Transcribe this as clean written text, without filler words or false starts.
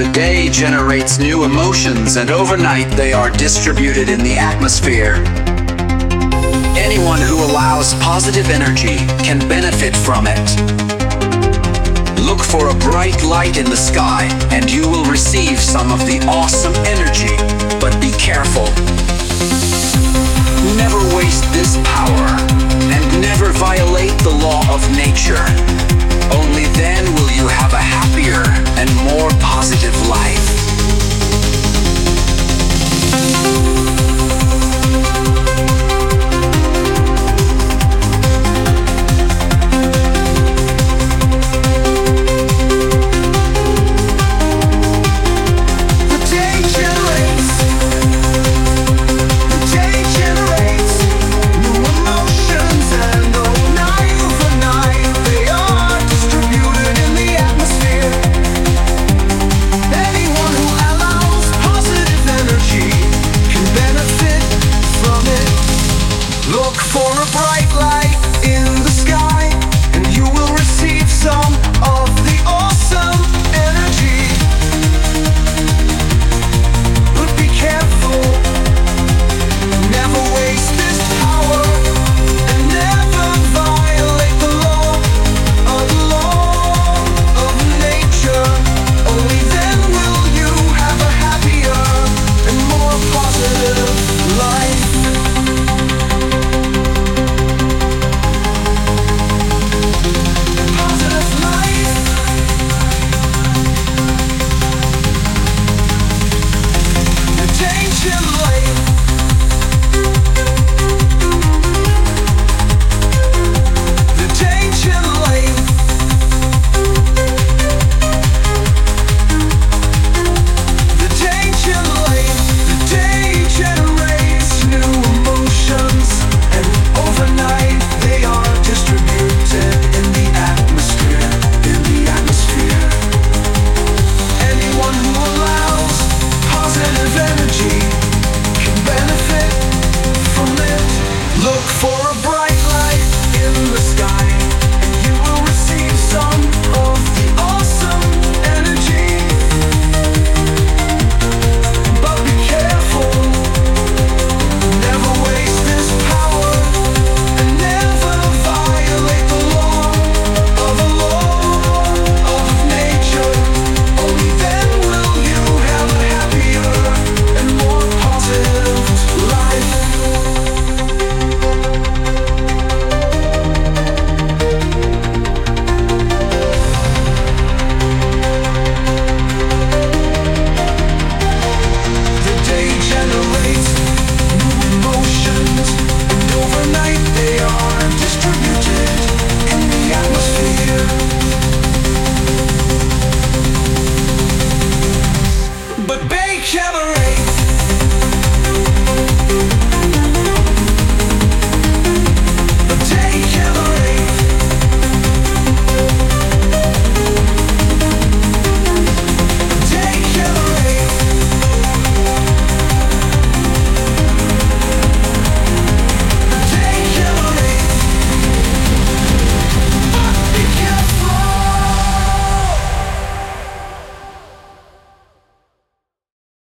The day generates new emotions, and overnight they are distributed in the atmosphere. Anyone who allows positive energy can benefit from it. Look for a bright light in the sky, and you will receive some of the awesome energy. But be careful. Never waste this power, and never violate the law of nature. Only then will you have a happier and more positive life. Look for a bright light in the sky, and you will receive some